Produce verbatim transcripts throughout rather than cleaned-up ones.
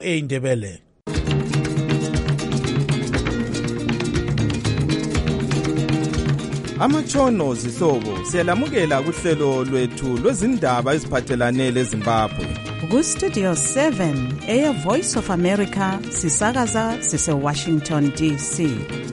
eindebele. Amatshono zihlobo siyalamukela kuhlelo lwethu lwezindaba eziphathelane leZimbabwe. Ku-Studio seven, Air Voice of America, sisakaza sise-Washington D C.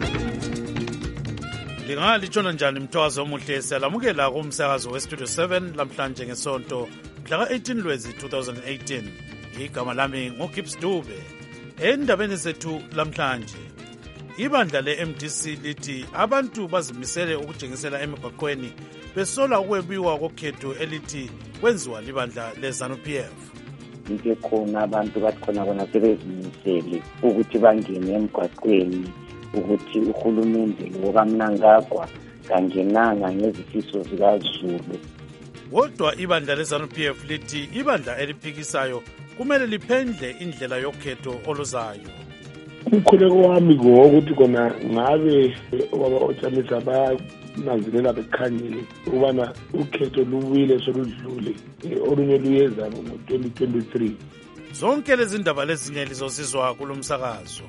Lingalitshona njani mthwazo omuhle, siyalamukela kumsakazo we-Studio seven lamhlanje ngesonto mhla eighteen Lwezi two thousand eighteen. Igama lami nguGibbs Dube. Endabeni zethu lamhlanje, ibandla le-M D C lithi abantu bazimisele ukujengisela emigwaqweni besola ukwebiwa kokhetho elithi kwenziwa libandla le-ZANU-P F. Nke khona abantu bathi khona bona sebezimisele ukuthi bangene emgwaqweni ukuthi uhulumende lo kaMnangagwa kangenanga ngezifiso zikaZulu. Kodwa ibandla le-ZANU-P F lithi ibandla eliphikisayo kumele liphendle indlela yokhetho oluzayo. Umkhuleko wami ngokuthi kona ngabe ubaba oTshamisa bayananzelela bekhangile ukubana ukhetho luwile soludlule olunye luyeza ngo-twenty twenty-three. Zonke lezi ndaba lezinye lizosizwa kulomsakazo.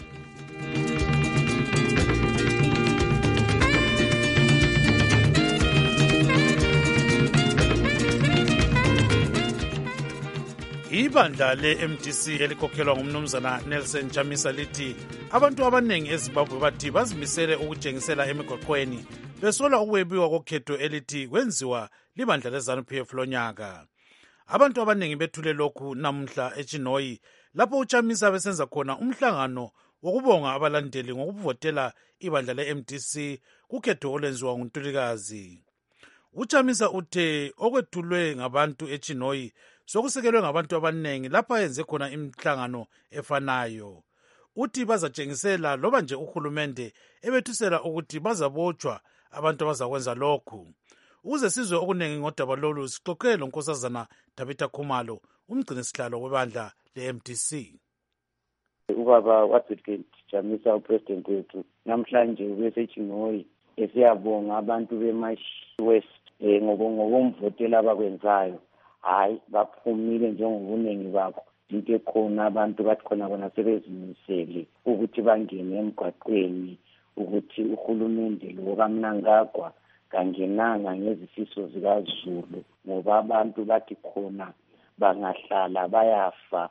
Ibandla le-M D C elikhokhelwa ngumnumzana Nelson Chamisa lithi abantu abanengi eZimbabwe bathi bazimisele ukujengisela emigwaqweni besola ukwebiwa kokhetho elithi kwenziwa libandla le-ZANU-P F lonyaka. Abantu abanengi bethule lokhu namuhla eChinoyi lapho uChamisa besenza khona umhlangano wokubonga abalandeli ngokuvotela ibandla le-M D C kukhetho olwenziwa nguNtulikazi. uChamisa uthe okwethulwe ngabantu eChinoyi sokusekelwe ngabantu abanengi lapha yenze khona imihlangano efanayo. Uthi bazatshengisela loba nje uhulumende ebethusela ukuthi bazabotshwa abantu abazakwenza lokhu. Ukuze sizwe okunengi ngodaba lolu sixoxele lonkosazana Tabitha Khumalo, umgcini sihlalo webandla le-M D C. Ubaba waDoctor Chamisa upresident wethu namhlanje ubesechinoyi esiyabonga abantu beMash West ngokomvotela abakwenzayo. Hayi baphumile njengobunengi bakho. Into khona abantu bathi khona bona sebezimisele ukuthi bangene emgwaqweni ukuthi uhulumende lo kaMnangagwa kangenanga ngezifiso zikaZulu, ngoba abantu bathi khona bangahlala bayafa,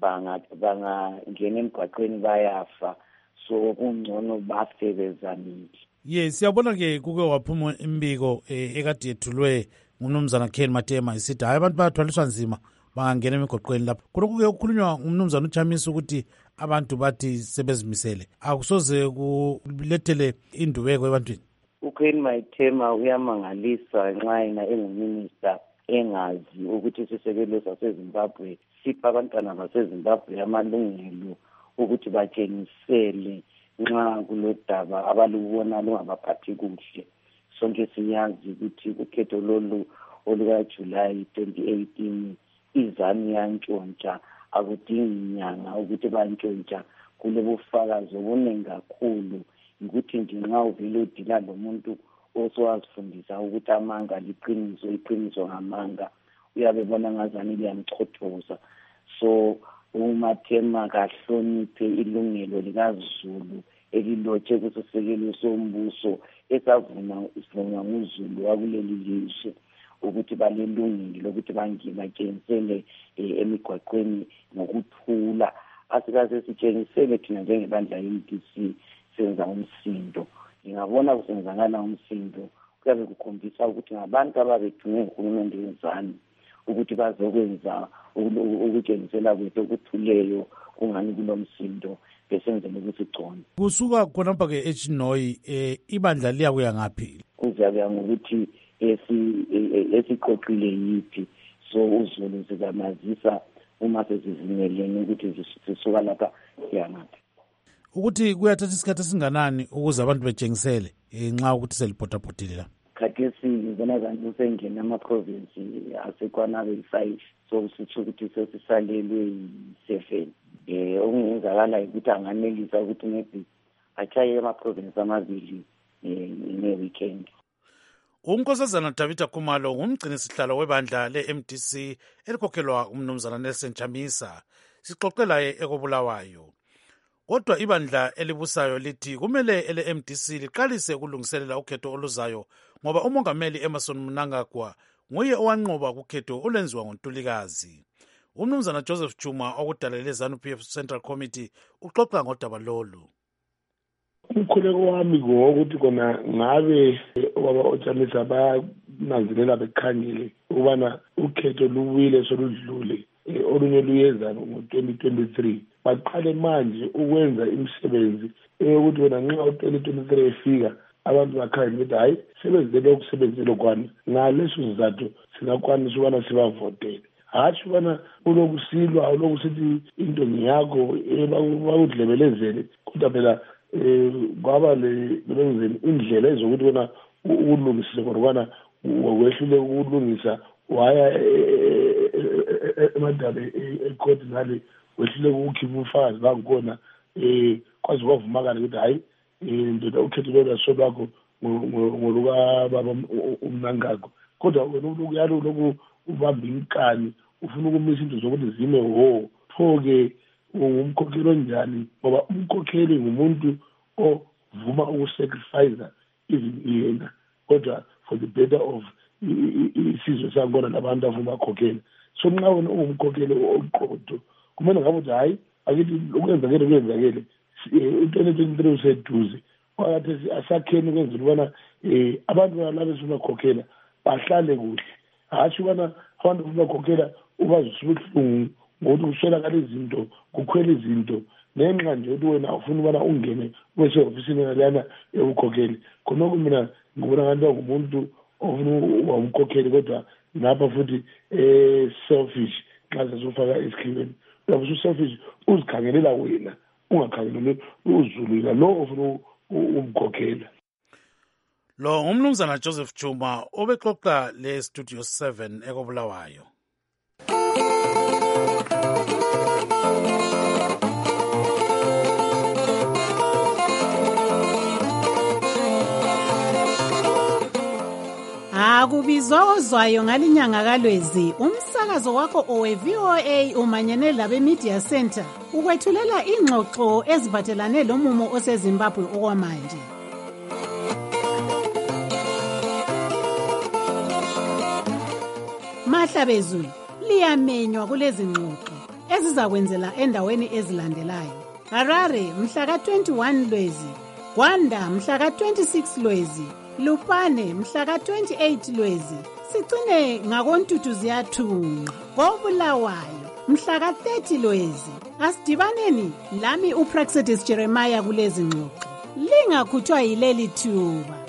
bangangena emgwaqweni bayafa, so kungcono bafe bezamile. Yes, siyabona ke kuke waphuma imbiko ekade yethulwe ngumnumzana Ken Matema isithi hayi abantu bayathwaliswa nzima bangangena emigwaqweni lapho. Kodwa kuke kukhulunywa ngumnumzana uChamisa ukuthi abantu bathi sebezimisele. Akusoze kulethele indubeko ebantwini. uKen Matema uyamangalisa nxa yena enguminister engazi ukuthi isisekelo saseZimbabwe sipha abantwana baseZimbabwe amalungelo ukuthi batshengisele nxa kulodaba abalubona lungabaphathi kuhle. Sonke siyazi ukuthi ukhetho lolu olukaJulayi twenty eighteen iZANU yantshontsha, akudingi nyanga ukuthi bantshontsha. Kulobufakazi obuningi kakhulu ukuthi nje nxa uvele udila lomuntu osowazifundisa ukuthi amanga liqiniso, iqiniso ngamanga, uyabe bona ngazani liyamchothoza. So uMatema kahloniphe ilungelo likaZulu elilotshe kusisekelo sombuso esavuma isivunywa nguZulu wakuleli lizwe ukuthi balelungile lokuthi bangenakensele emigwaqweni ngokuthula. Asikaze sitshengisele thina njengebandla le-M D C senza umsindo. Ngingabona kusenzakala umsindo kuyabe kukhombisa ukuthi ngabantu ababethunywe nguhulumende wezanu ukuthi bazokwenza ukutshengisela kwethu okuthuleyo kungani kulomsindo besenzele ukuthi gcono. Kusuka khonapha ke eChinoyi ibandla liyakuya ngaphi? Kuzakuya ngokuthi esiqoqile yithi, so uZulu sikamazisa uma sesizimelene ukuthi sisuka lapha siyangaphi. Ukuthi kuyathatha isikhathi esinganani ukuze abantu betshengisele nxa ukuthi seliphotaphotile la? Khathesi ngibona kanti usengena ama-province asekwana ayi-five, so sitsho ukuthi sesisalelwe yi-seven. Um okungenzakala ukuthi anganelisa ukuthi maybe atshaye ama-province amabili ne-weekend. Unkosazana Tabitha Khumalo ngumgcini sihlalo webandla le-M D C elikhokhelwa umnumzana Nelson Chamisa. sixoxe laye ekobulawayo. Kodwa ibandla elibusayo lithi kumele ele M D C liqalise ukulungiselela ukhetho oluzayo ngoba umongameli Emmerson Mnangagwa nguye owanqoba kukhetho olwenziwa ngoNtulikazi. Umnumzana Joseph Chuma okudalele ZANU-P F Central Committee uxoxa ngodaba lolu. Umkhuleko wami ngokuthi kona ngabe ubaba uJamisa bayananzelela bekhangile ubana ukhetho luwile soludlule olunye luyeza ngo-twenty twenty-three baqale manje ukwenza imisebenzi eyokuthi wena nxa u-twenty twenty-three efika abantu bakhangele ukuthi hayi sebenzele ukusebenzela kwani ngaleso sizathu singakwanisa ubana sibavotele. Hatshi ubana ulokusilwa ulokusithi into ngiyakho bakudlebelezele kodwa phela um kwaba lebenzeni indlela ezokuthi wena ukulungisise khona ubana wehlule ukulungisa waya emadaba ekhodi ngale wehlule ukukhipha ufakazi bangikhona um kwazi kwavumakala ukuthi hhayi um ndoda ukhetho lolo solwakho ngolukababa uMnangagwa kodwa wena ulukuyalo loku ubamba inkani ufuna ukumisa into zokuthi zime ho pho-ke ungumkhokheli onjani ngoba umkhokheli ngumuntu ovuma ukusacrifice even yena kodwa for the better of isizwe sangona nabantu avuma akhokhela. So nxa wena ungumkhokheli oqotho kumele ngabe uthi hhayi akithi ukwenzakele kwenzakele u-twenty twenty-three useduze phakathi asakheni ukwenzela ubana um abantu balabo esibakhokhela bahlale kuhle. Hatshi ubana abantu bakhokhela ubazwisile ubuhlungu ngokuthi kuswelakala izinto kukhwela izinto nenxa nje ukuthi wena ufuna ubana ungene kwesehofisini nalana yokukhokheli khonoko mina ngibona ngathi ngumuntu ofuna uba umkhokheli kodwa ngapha futhi um selfish xa sesufaka esikhibeni uyabe usu-selfish uzikhangelela wena ungakhangeleli uzulula lo ofuna umkhokhela. Lo ngumnumzana Joseph Chuma obexoxa le Studio seven ekobulawayo. Akubizozwayo ngalinyanga kaLwezi umsakazo wakho owe-V O A umanyene labe Media Center ukwethulela ingxoxo eziphathelane lomumo oseZimbabwe okwamanje. Mahlabezulu liyamenywa kulezi ngxoxo ezizakwenzela endaweni ezilandelayo. Harare mhla ka twenty-one Lwezi, Gwanda mhla ka twenty-six Lwezi, Lupane mhla ka twenty-eight Lwezi, sigcine ngakoNtuthu ziyathunqa koBulawayo mhla ka thirty Lwezi. Asidibaneni lami uPraxedis Jeremiah kulezi ngxoxo. Lingakhuthwa yileli thuba.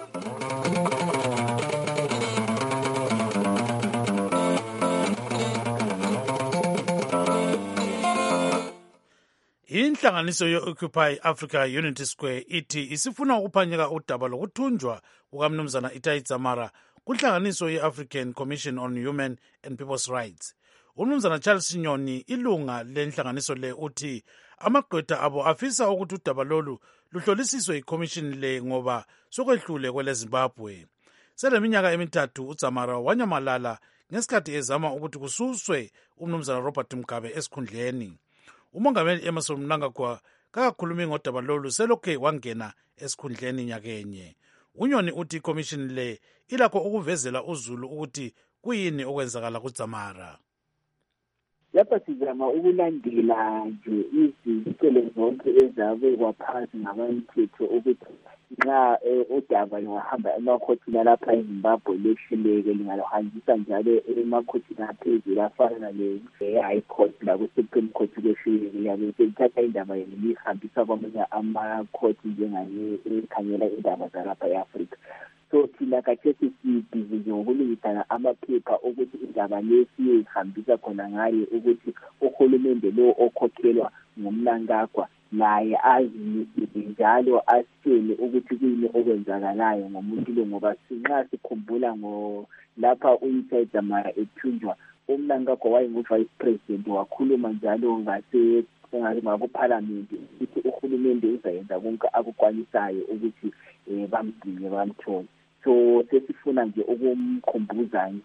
Inhlanganiso ye-Occupy Africa Unity Square ithi isifuna ukuphanyeka udaba lokuthunjwa kukamnumzana Itai Dzamara kunhlanganiso ye-African Commission on Human and People's Rights. Umnumzana Charles Sinyoni ilunga lenhlanganiso le uthi amagqwetha abo afisa ukuthi udaba lolu luhlolisiswe iCommission le ngoba sokwehlule kwele Zimbabwe. Seleminyaka emithathu uDzamara wanyamalala ngesikhathi ezama ukuthi kususwe umnumzana Robert Mugabe esikhundleni. Umongameli Emmerson Mnangagwa kakakhulumi ngodaba lolu selokhe wangena esikhundleni nyakenye. Unyoni uthi iCommission le ilakho ukuvezela uzulu ukuthi kuyini okwenzakala kuDzamara. Lapha sizama ukulandela nje izicelo zonke ezabekwa phansi ngabamthetho ukuthi nxa udaba lungahamba emakhotini lapha eZimbabwe lehluleke lingaluhanjisa njalo emakhotini aphezulu afana le-High Court laku-Supreme Court lehluleke yabe selithatha indaba yenu liyihambisa kwamanye amakhoti njengale ekhangela indaba zalapha e-Afrika. So thina khathesi sibhizi nje ngokulungisana amaphepha ukuthi indaba le siyihambisa khona ngayo ukuthi uhulumende lo okhokhelwa nguMnangagwa naye azimisele njalo asitshele ukuthi kuyini okwenzakalayo ngomuntu lo ngoba sinxa sikhumbula ngo lapha uItai Dzamara ethunjwa uMnangagwa wayengu-vice president wakhuluma njalo ngase ngakuphalamende ukuthi uhulumende uzayenza konke akukwanisayo ukuthi bamdinge bamthole. So sesifuna nje ukumkhumbuza nje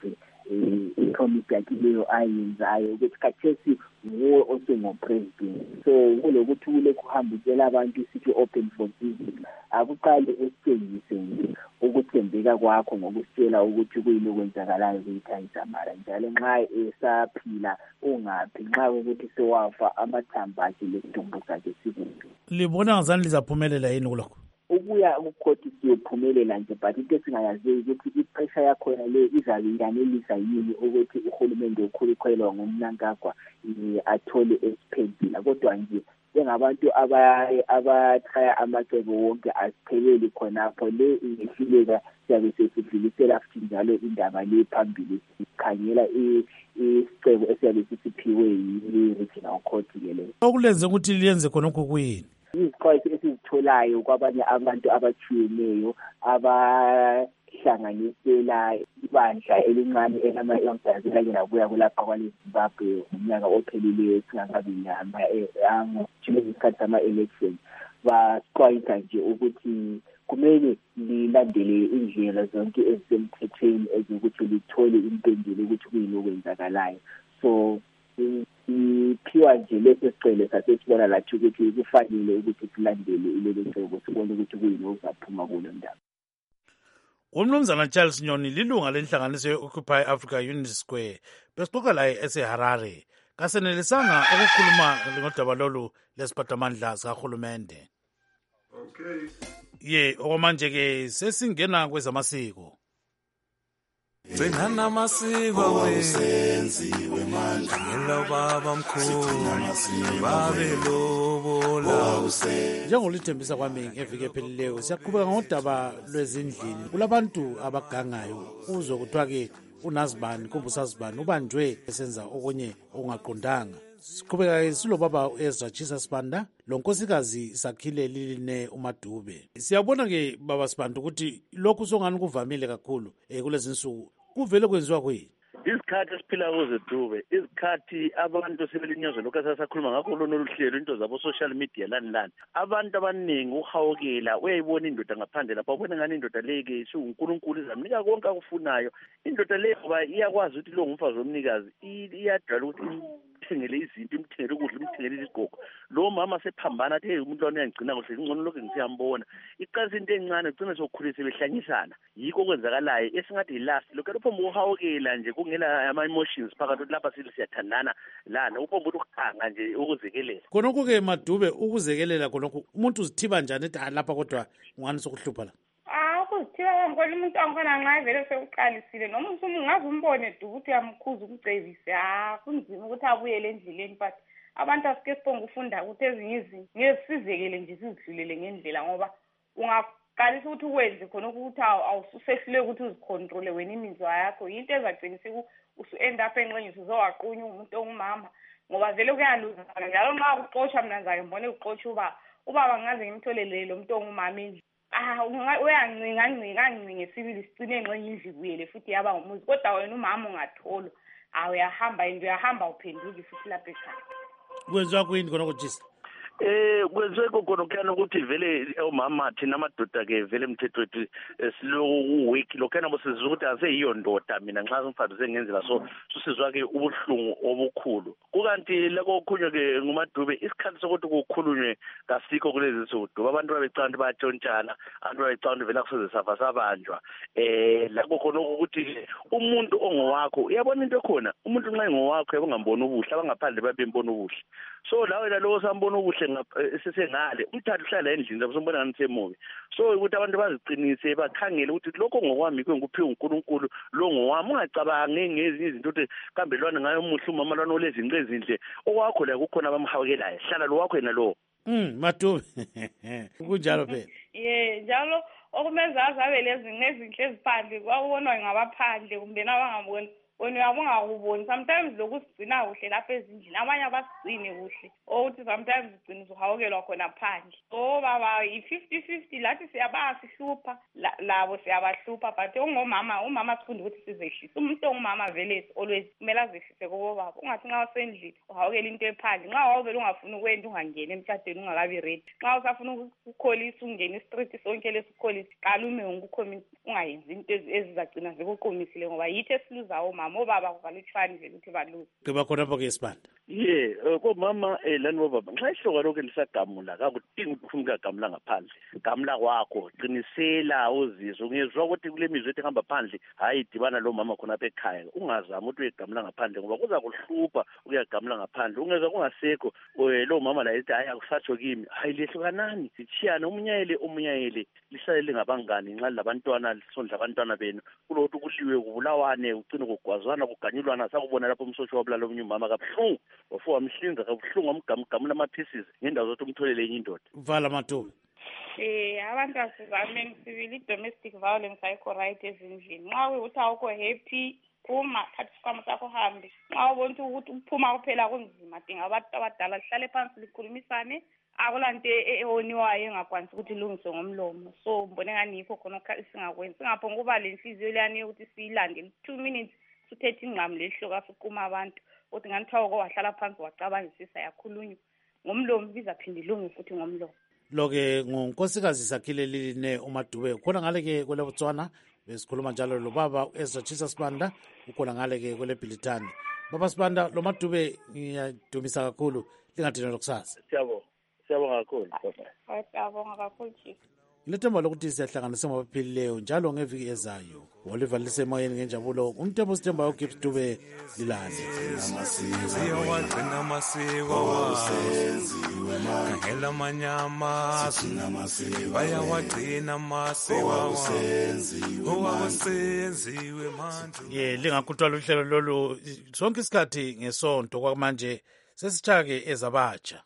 i-promise yakhe leyo ayenzayo ukuthi khathesi nguwo osengo-president. So kulokuthi kule kuhamba utshela abantu isithi open for business, akuqale esitshengise nje ukuthembeka kwakho ngokusitshela ukuthi kuyini okwenzakalayo kuyithayizamara, njalo nxa esaphila ungaphi, nxa ukuthi sewafa amathambo akhe lesidumbu sakhe sikuphi. Libona ngazani lizaphumelela yini kulokho? Ukuya kukhoti siyophumelela nje, but into esingayaziyo ukuthi ipressure yakhona le izabe yanelisa yini ukuthi uhulumende ukhulukhwelwa ngumnankagwa athole esiphendula. Kodwa nje njengabantu abathaya amacebo wonke asipheleli khonapho, le ingehluleka siyabe sesidlulisela futhi njalo indaba le phambili, sikhangela isicebo esiyabe sisiphiwe yi-regional court ke leyo. Okulenze ukuthi liyenze khonokho kuyini? Izixwayiso esizitholayo kwabanye abantu abatshiyeneyo abahlanganisela ibandla elincane elama-elders kanye nabuya kulapha kwale-Zimbabwe ngomnyaka ophelileyo singakabi ngesikhathi sama-election, baxwayisa nje ukuthi kumele lilandele indlela zonke ezisemthethweni ezokuthi lithole impendulo ukuthi kuyini okwenzakalayo. So iphiwa nje leso sicelo sasesibona lathi ukuthi kufanele ukuthi silandele ilelo cebo, sibone ukuthi kuyini okuzaphuma kulo ndaba. Umnumzana Charles Nyoni lilunga lenhlanganiso ye-Occupy Africa Unity Square, besixoxa laye eseHarare. Kasenelisanga ukukhuluma ngodaba lolu lesiphathamandla sikahulumende. Okay. Ye, okwamanje-ke sesingena kwezamasiko. Gcina amasiko wesenziwe manje ngelo baba mkhulu babe lobola. Njengolithembisa kwami ngeviki ephelileyo siyaqhubeka ngodaba lwezindlini. Kulabantu abagangayo uzwe kuthiwa-ke unazibani kumbe usazibani ubanjwe esenza okunye okungaqondanga. Siqhubeka silobaba Ezra Jesus Sibanda lo nkosikazi Sakhile Liline uMadube. Siyabona-ke baba Sibanda ukuthi lokhu songani kuvamile kakhulu eh kulezi nsuku. Kuvele kwenziwa kuyini? Isikhathi esiphila kuzo Dube, isikhathi abantu sebelinyazwe lokho asasakhuluma ngakho lolu hlelo into zabo social media lani lani. Abantu abaningi uhawukela uyayibona indoda ngaphandle lapha ubona ngani indoda leke uNkulunkulu izamnika konke akufunayo. Indoda le ngoba iyakwazi ukuthi lo ngumfazi womnikazi iyadala ukuthi imthengele izinto, imthengele ukudla, imthengele izigqoko. Lo mama sephambana athi hey umuntu lona uyangcina kuhle ingcono lokho ngisiyambona. Iqalisa into encane ugcina sokukhulisa behlanyisana. Yiko okwenzakalayo esingathi ilast lokho lapho muhawukela nje kungela ama emotions phakathi lapha sithi siyathandana lana upomba ukukhanga nje ukuzekelela. Khonokho-ke Madube ukuzekelela khonokho umuntu uzithiba njani ethi lapha kodwa ungani sokuhlupha la? Ah ukuzithiba ngikho umuntu angkhona nxa vele sekuqalisile noma umuntu ungaze umbone Dube ukuthi uyamkhuza ukucebise. Ah kunzima ukuthi abuyele endleleni but abantu asike sibonga ufunda ukuthi ezinye izinto ngesizekele nje sizidlulele ngendlela ngoba ungaqalisa ukuthi ukwenze khona ukuthi awususehlule ukuthi uzicontrole wena imizwa yakho into ezagcinisa usu end up enqenyisa uzowaqunya umuntu ongumama ngoba vele kuyaluza njalo nxa ukuxotsha mina ngizake ngibone ukuxotsha uba ubaba ngaze ngimtholele lo muntu ongumama endlini. Ah uyancinga ncinga ncinga esibili sicine enqenye indlu kuyele futhi yaba ngumuzi kodwa wena umama ungatholwa awuyahamba into uyahamba uphenduke futhi lapha ekhaya. Kwenziwa kuyini khona kujisa? Eh kwenziwe kokonokana ukuthi vele omama thina amadoda ke vele umthetho wethu siloku week lokana bosizwa ukuthi aseyiyo ndoda mina nxa ngimfana sengenzela so susizwa ke ubuhlungu obukhulu. Kukanti lako khunye ke nguMadube isikhathi sokuthi kukhulunywe kasikho kulezi nsuku abantu babecanda bayatshontshana abantu babecanda vele akusoze safa sabanjwa. Eh lako khona ukuthi umuntu ongowakho uyabona into khona umuntu nxa engowakho yabangambona ubuhle abangaphandle babembona ubuhle. So lawe lalo sambona ubuhle sesengale umthatha uhlala endlini lapho sombona ngani semubi. So ukuthi abantu baziqinise bakhangele ukuthi lokho ngokwami kwenguphiwe uNkulunkulu lo ngowami ungacabangi ngezinye izinto ukuthi kambe lwana ngayo umuhle umama lwana olezinto ezinhle okwakho la kukhona abamhawukelayo hlala lo wakho yena lo. Mm Madube kunjalo phela. Yeah njalo okumenza azabe lezi ngezinhle eziphandle kwakubonwa ngabaphandle kumbe nabangaboni wena uyabonga ukubona sometimes lokusigcina kuhle lapha ezindlini abanye abasigcine kuhle ukuthi sometimes ugcina uhawukelwa khona phandle. So baba i-fifty fifty lathi siyabasihlupha labo siyabahlupha but ongomama umama sifunde ukuthi sizehlise umuntu ongumama vele always kumele azehlise kubo baba ungathi nxa usendlini uhawukela into ephandle nxa wawuvele ungafuna ukwenda ungangena emtshadweni ungakabi ready nxa usafuna ukukholisa ungena istreet sonke lesikholisa qala ume ungayenzi into ezizagcina zikuqumisile ngoba yithi esiluzayo mama obaba kuvalutshwani nje ukuthi baluze kuba khona pho-ke Sibanda ye komama um lani bobaba nxa ihloka lokhu lisagamula kakudingi ukuthi ufuna ukuyagamula ngaphandle gamula kwakho qinisela uzizwe ungezwa ukuthi kule mizwe ethi hamba phandle hhayi idibana lo mama khonapha ekhaya ungazami ukuthi uyegamula ngaphandle ngoba kuza kuhlupha ukuyagamula ngaphandle ungezwa kungasekho lo mama la ethi hayi akusatsho kimi hayi lehlukanani sitshiyane umunyayele umunyayele lihlale lingabangani nxa labantwana lisondla abantwana benu kulokuthi kuliwe kubulawane ugcine kugwazwana kuganyulwana sakubona lapho umsotsho wabulala omunye umama kabuhlungu wafu wamhlinza kabuhlungu wamgamgamula ama-pieces ngendawo zokuthi umtholele enye indoda vala Matuba. Eh abantu asizameni sibili i-domestic violence ayikho right ezindlini nxa uyukuthi awukho happy phuma thatha isikhwama sakho hambe nxa ubona ukuthi uphuma kuphela kunzima dinga abantu abadala lihlale phansi likhulumisane akulanto ehoniwayo engakwanisi ukuthi ilungiswe ngomlomo so mbone ngani yikho khona singakwenzi singaphonga ukuba le nhliziyo leyani yokuthi siyilande two minutes suthethe ingqamu lehloka siquma abantu ukuthi ngani kuthiwa wahlala phansi wacabangisisa yakhulunywa ngomlomo bizaphinde ilunge futhi ngomlomo lo-ke ngunkosikazi Sakhile Liline uMadube khona ngale-ke kwele Botswana besikhuluma njalo lo baba u-Ezra Chisa Sibanda ukhona ngale-ke kwele Bhilitani baba Sibanda lo Madube ngiyadumisa kakhulu lingadinelwa kusasa siyabonga siyabonga kakhulu siyabonga kakhulu chief ngilethemba lokuthi siyahlanganisa abaphilileyo njalo ngeviki ezayo Oliver lisemoyeni ngenjabulo umtembo sithembayo uGibbs Dube lilale siyawagcina amasiko khangela amanyama bayawagcina amasiko owakusenziwe manje ye lingakhuthwala uhlelo lolu sonke isikhathi ngesonto kwamanje sesitshake ezabatsha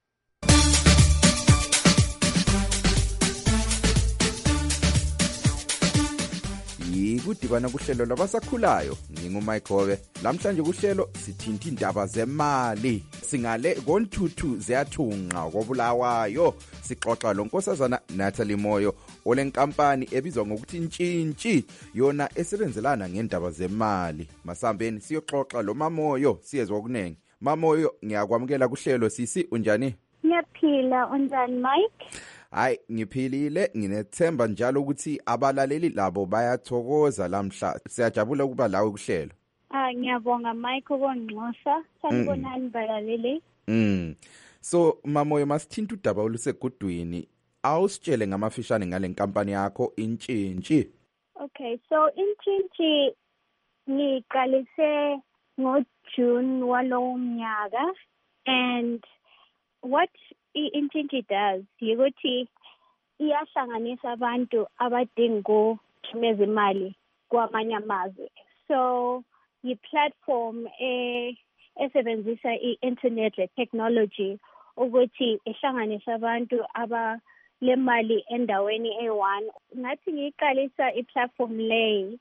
Yikudibana kuhlelo labasakhulayo ngingumaigobe lamhlanje kuhlelo sithinta indaba zemali singale konthuthu ziyathunqa kobulawayo sixoxa lonkosazana Natalie Moyo olenkampani ebizwa ngokuthi Ntshintshi yona esebenzelana ngendaba zemali masambeni siyoxoxa lo Mamoyo siyezwa okunengi Mamoyo ngiyakwamukela kuhlelo sisi unjani Ngiyaphila unjani Mike Hayi ngiphilile nginethemba njalo ukuthi abalaleli labo bayathokoza lamhla siyajabula ukuba lawe kuhlelo Ah ngiyabonga Mike ukonxosa sanibonani balaleli Mm so Mamoyo masithinta udaba olusegudwini awusitshele ngamafishane ngale nkampani yakho Intshintshi Okay so Intshintshi ngiqalise ngoJune walowo mnyaka and what Intshintshi does yikuthi iyahlanganisa abantu abadinga ukuthumeza imali kwamanye amazwe so yi-platform eh esebenzisa i-internet technology ukuthi ihlanganisa abantu aba lemali endaweni eyi-one ngathi ngiyiqalisa i-platform leyi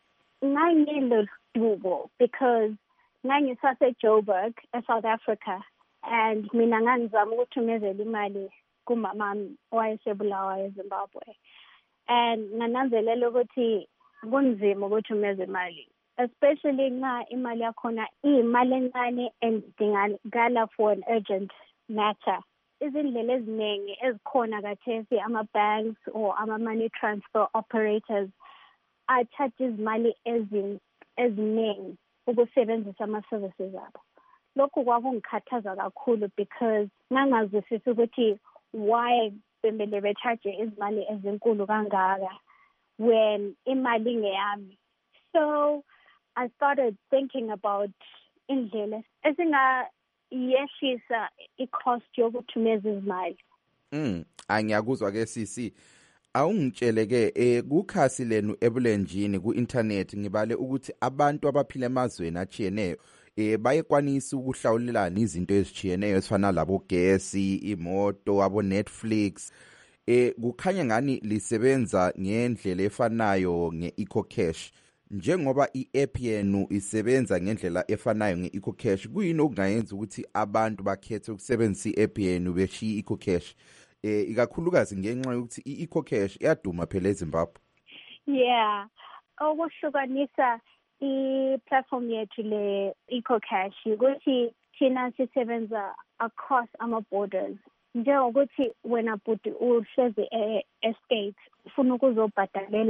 ngangiloludubo because ngangisase-Joburg eSouth Africa and mina ngangizama ukuthumezela imali kumama owayesebulawayo eZimbabwe and ngananzelela ukuthi kunzima ukuthumeza imali especially nxa imali yakhona iyimali encane and idingakala for an urgent matter izindlela eziningi ezikhona kathesi ama-banks or ama-money transfer operators a-charge izimali eziningi ukusebenzisa ama-services abo lokhu kwakungikhathaza kakhulu because ngangazwisisi ukuthi why bemele be-charge izimali ezinkulu kangaka when imali ngeyami so I started thinking about indlela esingayehlisa i-cost yokuthumeza izimali Mm angiyakuzwa ke sisi awungitshele ke eh kukhasi lenu ebulenjini ku-internet ngibale ukuthi abantu abaphila emazweni achiyeneyo eh bayekwanisa ukuhlawulelana izinto ezichiyeneyo ezifana labo gesi imoto abo Netflix eh kukhanya ngani lisebenza ngendlela efanayo nge-EcoCash njengoba i-app yenu isebenza ngendlela efanayo nge-EcoCash kuyini okungayenza ukuthi abantu bakhethe ukusebenzisa i-app yenu beshiya i-EcoCash eh ikakhulukazi ngenxa yokuthi i-EcoCash iyaduma phela eZimbabwe yeah okuhlukanisa i-platform yethu le EcoCash ukuthi thina sisebenza across ama-borders njengokuthi wena bhuti uhlezi e-States ufuna ukuzobhadalela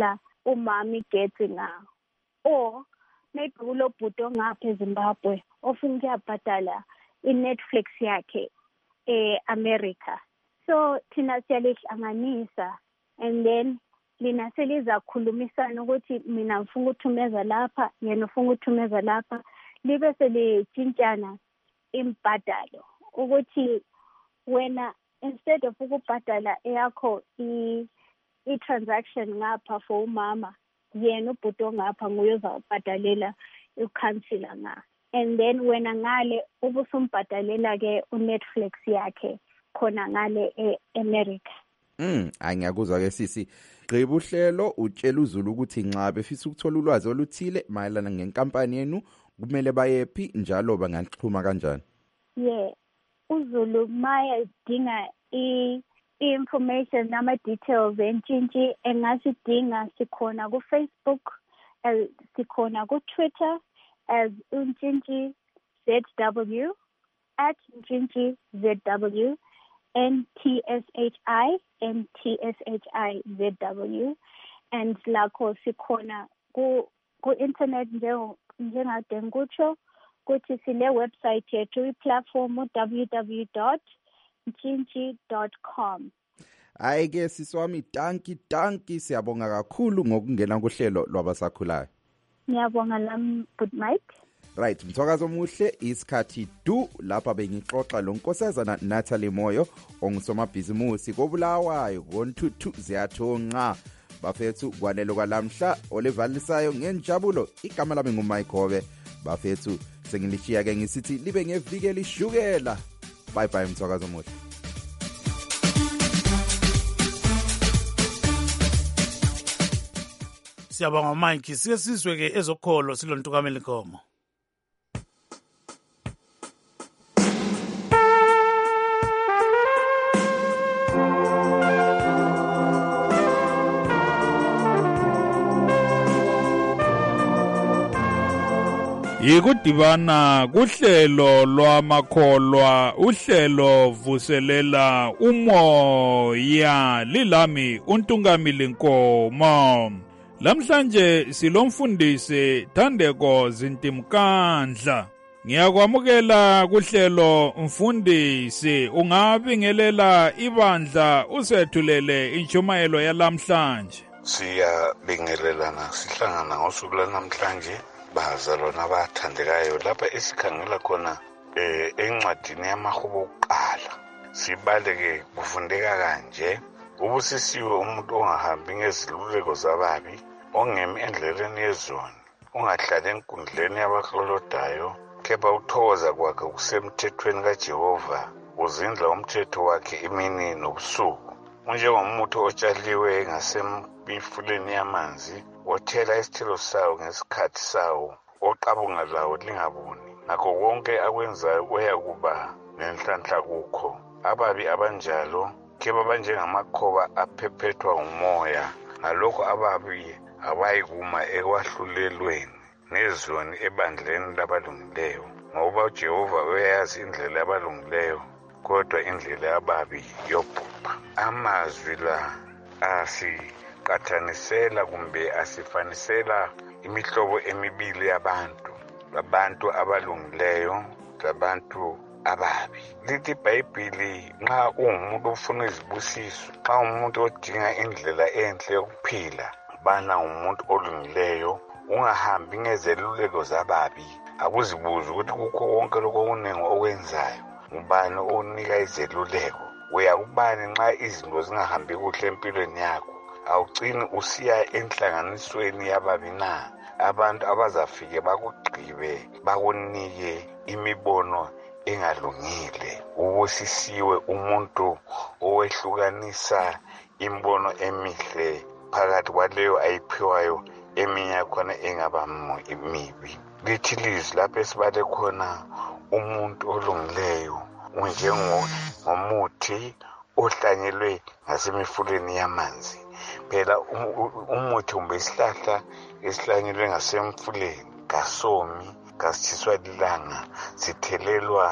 umama igetsi ngawo, or maybe kulo bhuti ongapha eZimbabwe ofuna ukuyabhadala i-Netflix yakhe e-America. So thina siyalihlanganisa and then lina seliza khulumisana ukuthi mina ngifuna ukuthumeza lapha, yena ufuna ukuthumeza lapha, libe selitshintshana imbhadalo ukuthi wena instead of ukubhadala eyakho i-transaction ngapha for umama, yena ubhuti ongapha nguye uzawubhadalela i-counselor nga. And then wena ngale ubusumbhadalela-ke u-Netflix yakhe khona ngale e-America. Mm, angiyakuzwa ke sisi. Gqiba uhlelo utshela uZulu ukuthi nxa befisa ukuthola ulwazi oluthile mayelana ngenkampani yenu kumele bayephi njalo bangaxhuma kanjani? Yeah. uZulu maya idinga i-information nama-details entshintshi engasidinga sikhona ku-Facebook, sikhona ku-Twitter as untshintshi Z W, at untshintshi Z W, N T S H I, N T S H I Z W, and lakho sikhona ku-internet njengade ngikutsho kuthi sile website yethu i-platform w w w dot ntshintshi dot com. Hayi ke siswami, tanki tanki, siyabonga kakhulu ngokungena kuhlelo lwabasakhulayo. Ngiyabonga lami good night. Right, mthokazo omuhle, isikhathi du lapha bengixoxa lo nkosazana Natalie Moyo ongusomabhizimusi kobulawayo ngoNtuthu ziyathonqa. Bafethu kwanelo kwalamhla olevalisayo ngenjabulo, igama lami nguMike Hobe. Bafethu sengilishiya ke ngisithi libe ngeviki elishukela. Bye bye mthokazo omuhle. Siyabonga Mike, sike sizwe ke ezokholo silontukamela inkomo. Yikudibana kuhlelo lwamakholwa, uhlelo vuselela umoya, lilami uNtungamile Nkomo. Lamhlanje silomfundisi Thandeko Zintimkandla. Ngiyakwamukela kuhlelo mfundisi, ungabingelela ibandla usethulele intshumayelo yalamhlanje. Siyabingelelana sihlangana ngosuku lanamhlanje bazalwana abathandekayo lapha esikhangela khona eh encwadini yamahubo okuqala. Sibaleke kufundeka kanje: ubusisiwe umuntu ongahambi ngeziluleko zababi, ongemi endleleni yezoni, ungahlali enkundleni yabaklolodayo, kepha uthokoza kwakhe kusemthethweni kaJehova, uzindla umthetho wakhe imini nobusuku. Unjengomuntu otshaliwe ngasemifuleni yamanzi, othela isithelo sawo ngesikhathi sawo, oqabunga lawo lingabuni. Nakho konke akwenzayo uyakuba nenhlanhla kukho. Ababi abanjalo keba banjengamakhoba aphephethwa umoya, ngalokho ababi abayikuma ekwahlulelweni nezoni ebandleni labalungileyo. Ngoba uJehova uyayazi indlela yabalungileyo, kodwa indlela yababi yobhubha. Amazwi la asiqathanisela kumbe asifanisela imihlobo emibili yabantu, abantu abalungileyo labantu ababi. Lithi iBhayibhili nxa ungumuntu ofuna izibusiso, nxa umuntu odinga indlela enhle yokuphila, bana umuntu olungileyo, ungahambi ngezeluleko zababi. Akuzibuze ukuthi kukho konke lokho okunengi okwenzayo, ngubani onika izeluleko. Uyakubani nxa izinto zingahambi kuhle empilweni yakho? Awugcini usiya enhlanganisweni yababi na? Abantu abazafike bakugqibe bakunike imibono engalungile. Ubusisiwe umuntu owehlukanisa imbono emihle phakathi kwaleyo ayiphiwayo, eminye khona engaba mibi. Lithi lizwi lapho esibale khona umuntu olungileyo unjengomuthi ohlanyelwe ngasemifuleni yamanzi. Phela umuthi kumbe isihlahla esihlanyelwe ngasemfuleni kasomi, kasitshiswa lilanga, sithelelwa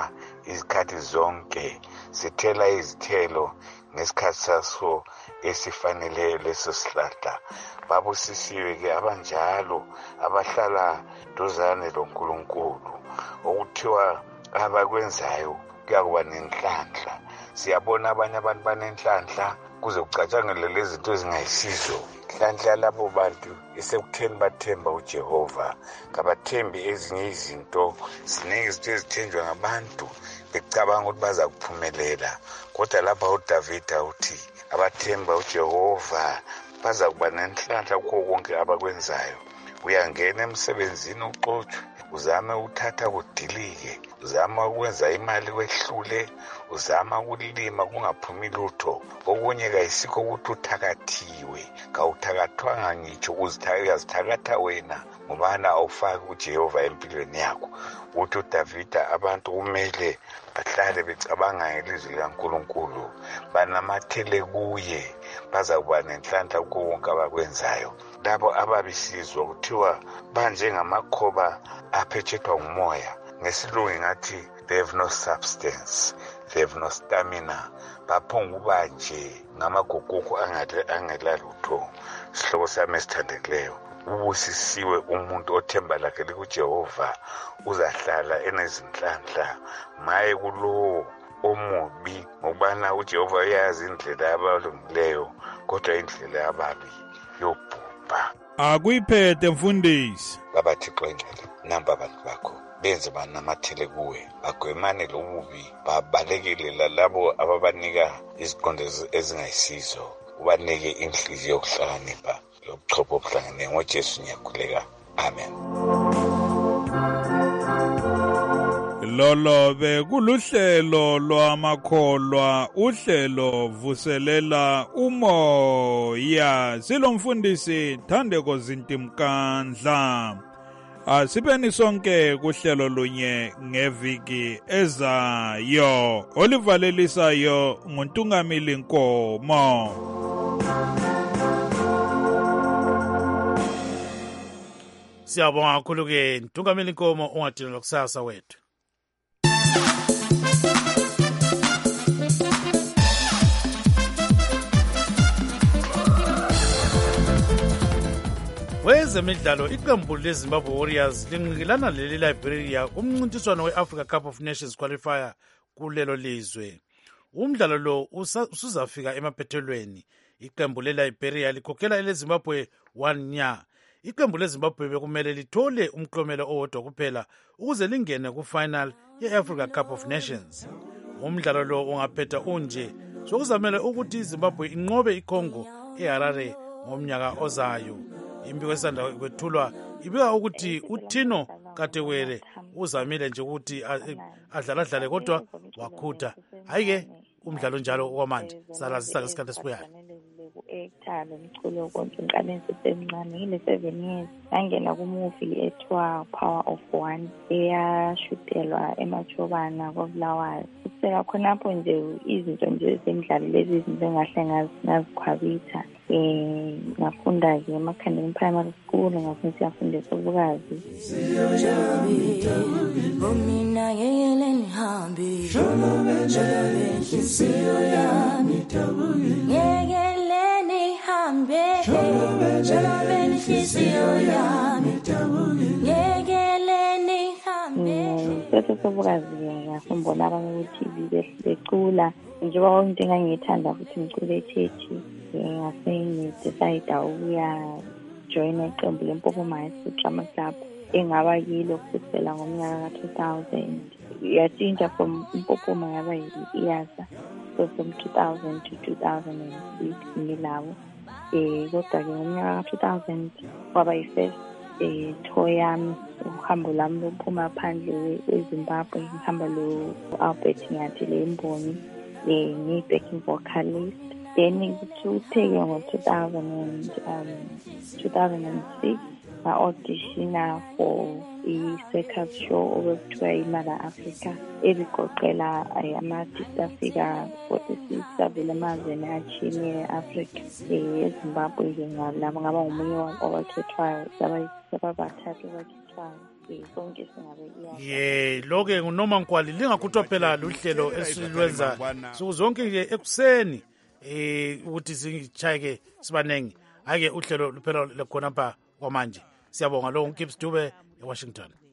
izikhathi zonke sithela izithelo ngesikhathi saso esifaneleyo leso sihlahla. Babusisiwe-ke abanjalo abahlala duzane loNkulunkulu, okuthiwa abakwenzayo kuyakuba nenhlanhla. Siyabona abanye abantu banenhlanhla kuze kucatshangele lezi zinto ezingayisizo. Nhlanhla labo bantu isekutheni bathemba uJehova, kabathembi ezinye izinto. Ziningi izinto ezithenjwa ngabantu becabanga ukuthi baza kuphumelela, kodwa lapha uDavida uthi abathemba uJehova baza kuba nenhlanhla kukho konke abakwenzayo. Uyangena emsebenzini uxotshwe, uzame uthatha kudilike, uzama ukwenza imali kwehlule, uzama ukulima kungaphumi lutho. Okunye kayisikho ukuthi uthakathiwe, kawuthakathwanga ngitsho uzithakatha wena ngobana awufaki uJehova empilweni yakho. Uthi uDavida abantu kumele bahlale becabanga ngelizwi likaNkulunkulu, banamathele kuye, baza kuba nenhlanhla kukho konke abakwenzayo. Labo ababisizwa kuthiwa banjengamakhoba aphetshethwa ngumoya. Ngesilungu ngathi they have no substance, they have no stamina. Baphonga uba nje ngamagogoko angela lutho. Sihloko sami esithandekileyo, ubusisiwe umuntu othemba lakhe likuJehova, uzahlala enezinhlanhla. Maye kulowo omubi, ngokubana uJehova uyazi indlela yabalungileyo, kodwa indlela yababi yobhubha. Akuyiphethe mfundisi. Babathixo engcwele, namba abantu bakho benze banamathele kuwe, bagwemane lobubi, babalekele lalabo ababanika iziqondo ezingayisizo, ubanike inhliziyo yokuhlakanipha lobuchopho obuhlangene. NgoJesu ngiyakhuleka, amen. Lolo bekuluhlelo lwamakholwa, uhlelo vuselela umoya. Silomfundisi Thandeko Zintimkandla. Asibeni sonke kuhlelo lunye ngeviki ezayo. Olivalelisayo nguNtungamili Nkomo. Siyabonga kakhulu ke Ntungamili Nkomo, ungadinwa lokusasa wethu. Wezemidlalo, iqembu leZimbabwe Warriors linqikilana leli Liberia kumncintiswano we-Africa Cup of Nations qualifier kulelo lizwe. Umdlalo lo usuzafika emaphethelweni. Iqembu leLiberia likhokhela eleZimbabwe one nya. Iqembu leZimbabwe bekumele lithole umklomelo owodwa kuphela ukuze lingene ku-final ye-Africa Cup of Nations. Umdlalo lo ungaphetha unje sokuzamele ukuthi iZimbabwe inqobe iCongo eHarare ngomnyaka ozayo. Imbiko esanda kwethulwa ibika ukuthi uThino Katewere uzamile nje ukuthi adlaladlale kodwa wakhutha. Hayi-ke umdlalo njalo okwamanje salazisa ngesikhathi esibuyayo. Ektalo mculo konke ngiqale ngisemncane ngine-seven years ngangena kumovie ethiwa Power of One eyashutelwa eMachobana koBulawayo. Kuseka khonapho nje izinto nje zemidlalo lezi izinto engahle ngazikhwabitha. Eh ngafunda-ke eMakhandeni Primary School, ngafunda siyafundisa ubukazi. Mina ngeke nihambe inhliziyo yami ngeke nihambe njengoba inhliziyo yami ngeke nihambe. Sese sobukazi-ke ngiyasumbona abanye ku-T V becula njengoba kwakuyinto engangiyithanda futhi ngicula echechi. Ngase ngidecide ukuya join iqembu leMpopo Maestro Drama Club engaba yilo kusukela ngomnyaka ka two thousand. Yatshintsha from Mpopo yaba iYasa, so from two thousand to two thousand six ngilabo. Eh kodwa ke ngomnyaka ka two thousand kwaba yi-first eh tour yami, uhambo lami lokuphuma phandle eZimbabwe, ngihamba lo Albert Nyathi leMboni eh ngi-backing vocalist. Then ngithuthe ngo two thousand two thousand six I auditioned for a circus show okuthiwa iMother Africa ebigoqela ama-artist afika forty-six avela emazweni atshiyeneyo e-Africa. eZimbabwe-ke ngabo ngaba ngomunye wabakhethwayo, sababathathu abakhethwayo. ukuthi sonke singabe ye loke ngunoma nkwali lingakhuthwa phela luhlelo esilwenza suku zonke nje ekuseni eh ukuthi sichayeke sibanengi ake uhlelo luphela lekhona pha kwamanje siyabonga lo uKips Dube eWashington.